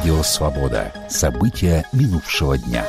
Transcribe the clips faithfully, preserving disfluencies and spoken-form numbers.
Радио «Свобода». События минувшего дня.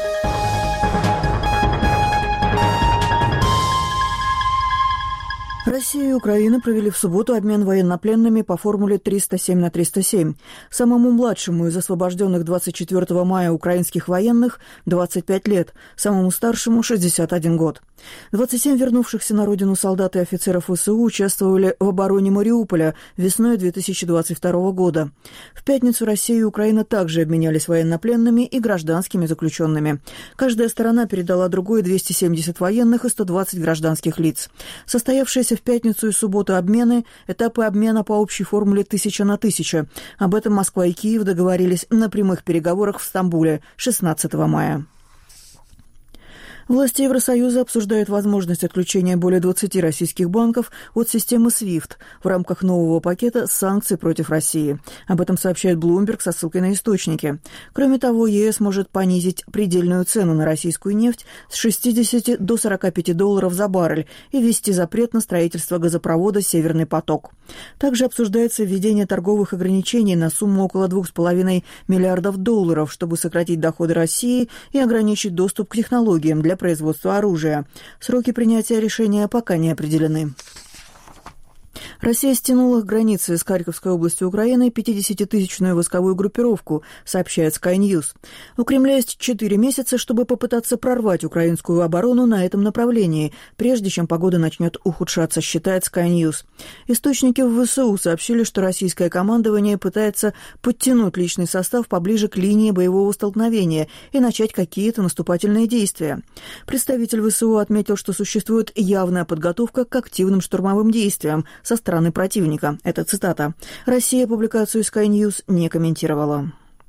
Россия и Украина провели в субботу обмен военнопленными по формуле триста семь на триста семь. Самому младшему из освобожденных двадцать четвёртого мая украинских военных двадцать пять лет, самому старшему шестьдесят один год. двадцать семь вернувшихся на родину солдат и офицеров ВСУ участвовали в обороне Мариуполя весной две тысячи двадцать второго года. В пятницу Россия и Украина также обменялись военнопленными и гражданскими заключенными. Каждая сторона передала другой двести семьдесят военных и сто двадцать гражданских лиц. Состоявшиеся в пятницу и субботу обмены – этапы обмена по общей формуле тысяча на тысяча. Об этом Москва и Киев договорились на прямых переговорах в Стамбуле шестнадцатого мая. Власти Евросоюза обсуждают возможность отключения более двадцати российских банков от системы свифт в рамках нового пакета санкций против России. Об этом сообщает Bloomberg со ссылкой на источники. Кроме того, ЕС может понизить предельную цену на российскую нефть с шестидесяти до сорока пяти долларов за баррель и ввести запрет на строительство газопровода «Северный поток». Также обсуждается введение торговых ограничений на сумму около двух с половиной миллиардов долларов, чтобы сократить доходы России и ограничить доступ к технологиям для производства оружия. Сроки принятия решения пока не определены. Россия стянула к границе с Харьковской областью Украины пятидесятитысячную войсковую группировку, сообщает Sky News. У Кремля есть четыре месяца, чтобы попытаться прорвать украинскую оборону на этом направлении, прежде чем погода начнет ухудшаться, считает Sky News. Источники в ВСУ сообщили, что российское командование пытается подтянуть личный состав поближе к линии боевого столкновения и начать какие-то наступательные действия. Представитель ВСУ отметил, что существует явная подготовка к активным штурмовым действиям со стороны противника. Это цитата. Россия публикацию Sky News не комментировала.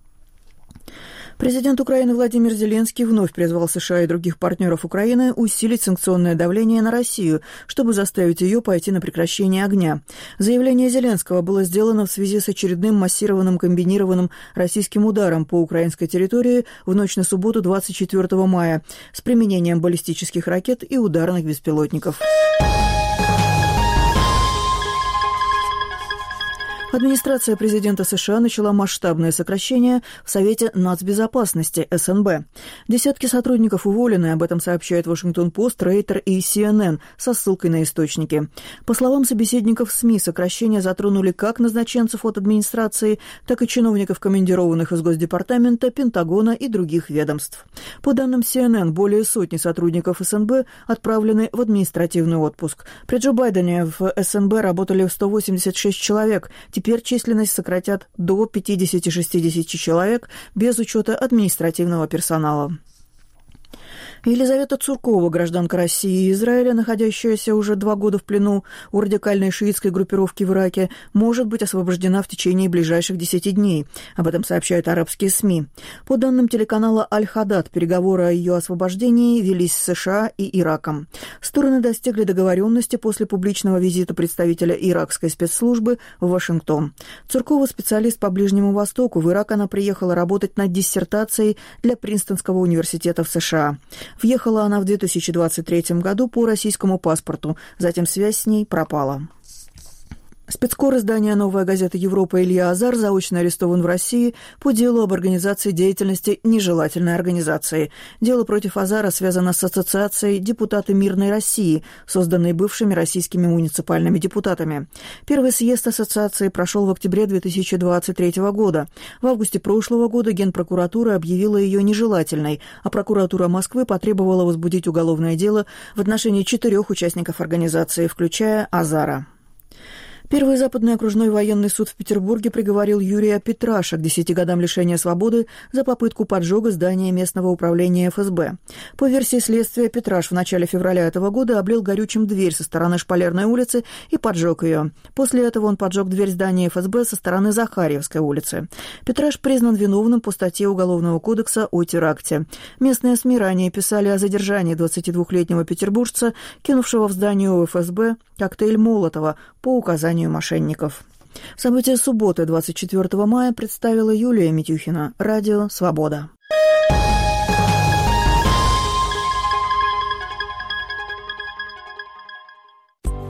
Президент Украины Владимир Зеленский вновь призвал США и других партнеров Украины усилить санкционное давление на Россию, чтобы заставить ее пойти на прекращение огня. Заявление Зеленского было сделано в связи с очередным массированным комбинированным российским ударом по украинской территории в ночь на субботу двадцать четвёртого мая с применением баллистических ракет и ударных беспилотников. Администрация президента США начала масштабное сокращение в Совете нацбезопасности эс эн бэ. Десятки сотрудников уволены, об этом сообщает Вашингтон-Пост, Рейтер и си эн эн со ссылкой на источники. По словам собеседников СМИ, сокращения затронули как назначенцев от администрации, так и чиновников, командированных из Госдепартамента, Пентагона и других ведомств. По данным си эн эн, более сотни сотрудников эс эн бэ отправлены в административный отпуск. При Джо Байдене в эс эн бэ работали сто восемьдесят шесть человек. Теперь численность сократят до пятидесяти-шестидесяти человек без учета административного персонала. Елизавета Цуркова, гражданка России и Израиля, находящаяся уже два года в плену у радикальной шиитской группировки в Ираке, может быть освобождена в течение ближайших десяти дней. Об этом сообщают арабские СМИ. По данным телеканала «Аль-Хадад», переговоры о ее освобождении велись с США и Ираком. Стороны достигли договоренности после публичного визита представителя иракской спецслужбы в Вашингтон. Цуркова – специалист по Ближнему Востоку. В Ирак она приехала работать над диссертацией для Принстонского университета в США. Въехала она в две тысячи двадцать третьем году по российскому паспорту, затем связь с ней пропала. Спецкор издания «Новая газета Европа» Илья Азар заочно арестован в России по делу об организации деятельности нежелательной организации. Дело против Азара связано с ассоциацией «Депутаты Мирной России», созданной бывшими российскими муниципальными депутатами. Первый съезд ассоциации прошел в октябре две тысячи двадцать третьего года. В августе прошлого года Генпрокуратура объявила ее нежелательной, а прокуратура Москвы потребовала возбудить уголовное дело в отношении четырех участников организации, включая Азара. Первый западный окружной военный суд в Петербурге приговорил Юрия Петраша к десяти годам лишения свободы за попытку поджога здания местного управления эф эс бэ. По версии следствия, Петраш в начале февраля этого года облил горючим дверь со стороны Шпалерной улицы и поджег ее. После этого он поджег дверь здания эф эс бэ со стороны Захарьевской улицы. Петраш признан виновным по статье Уголовного кодекса о теракте. Местные СМИ ранее писали о задержании двадцатидвухлетнего петербуржца, кинувшего в здание эф эс бэ коктейль Молотова по указанию мошенников. События субботы двадцать четвёртого мая представила Юлия Митюхина. Радио «Свобода».